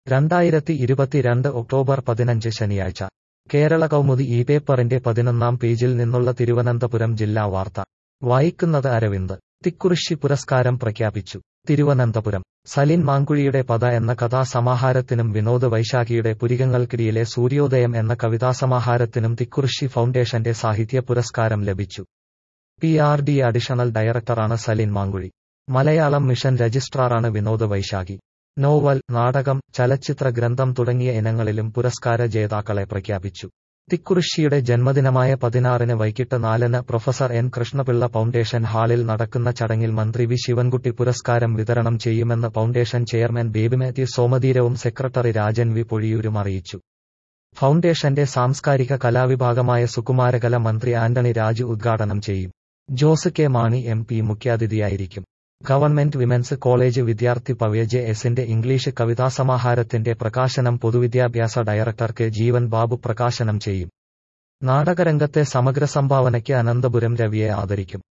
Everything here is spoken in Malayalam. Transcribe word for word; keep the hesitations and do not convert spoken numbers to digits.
രണ്ടായിരത്തി ഇരുപത്തിരണ്ട് ഒക്ടോബർ പതിനഞ്ച് ശനിയാഴ്ച കേരള കൗമുദി ഈ പേപ്പറിന്റെ പതിനൊന്നാം പേജിൽ നിന്നുള്ള തിരുവനന്തപുരം ജില്ലാ വാർത്ത വായിക്കുന്നത് അരവിന്ദ്. തിക്കുറിശ്ശി പുരസ്കാരം പ്രഖ്യാപിച്ചു. തിരുവനന്തപുരം. സലിൻ മാങ്കുഴിയുടെ പദ എന്ന കഥാസമാഹാരത്തിനും വിനോദ് വൈശാഖിയുടെ പുരികങ്ങൾക്കിടയിലെ സൂര്യോദയം എന്ന കവിതാസമാഹാരത്തിനും തിക്കുറിശ്ശി ഫൗണ്ടേഷന്റെ സാഹിത്യ പുരസ്കാരം ലഭിച്ചു. പി ആർ ഡി അഡീഷണൽ ഡയറക്ടറാണ് സലിൻ മാങ്കുഴി. മലയാളം മിഷൻ രജിസ്ട്രാറാണ് വിനോദ് വൈശാഖി. നോവൽ, നാടകം, ചലച്ചിത്ര ഗ്രന്ഥം തുടങ്ങിയ ഇനങ്ങളിലും പുരസ്കാര ജേതാക്കളെ പ്രഖ്യാപിച്ചു. തിക്കുറിശ്ശിയുടെ ജന്മദിനമായ പതിനാറിന് വൈകിട്ട് നാലിന് പ്രൊഫസർ എൻ കൃഷ്ണപിള്ള ഫൗണ്ടേഷൻ ഹാളിൽ നടക്കുന്ന ചടങ്ങിൽ മന്ത്രി വി ശിവൻകുട്ടി പുരസ്കാരം വിതരണം ചെയ്യുമെന്ന് ഫൗണ്ടേഷൻ ചെയർമാൻ ബേബി മാത്യു സോമതീരവും സെക്രട്ടറി രാജൻ വി പൊഴിയൂരും അറിയിച്ചു. ഫൗണ്ടേഷന്റെ സാംസ്കാരിക കലാവിഭാഗമായ സുകുമാരകല മന്ത്രി ആന്റണി രാജു ഉദ്ഘാടനം ചെയ്യും. Jose K Mani M P മുഖ്യാതിഥിയായിരിക്കും. ഗവൺമെന്റ് വിമൻസ് കോളേജ് വിദ്യാർത്ഥി പവ്യ ജെ എസിന്റെ ഇംഗ്ലീഷ് കവിതാസമാഹാരത്തിന്റെ പ്രകാശനം പൊതുവിദ്യാഭ്യാസ ഡയറക്ടർ കെ ജീവൻ ബാബു പ്രകാശനം ചെയ്യും. നാടകരംഗത്തെ സമഗ്ര സംഭാവനയ്ക്ക് അനന്തപുരം രവിയെ ആദരിക്കും.